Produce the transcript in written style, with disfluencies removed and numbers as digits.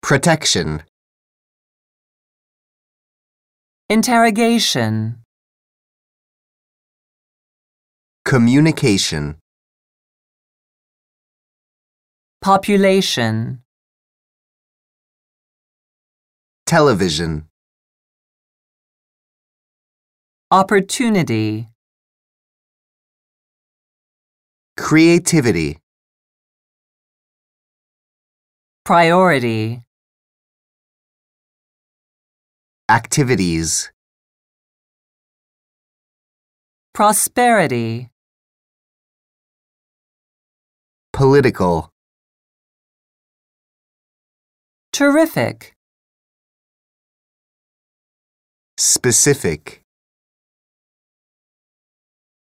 protection, interrogation, communication, population, television, opportunity, creativity, priority, activities, prosperity, political, terrific, specific.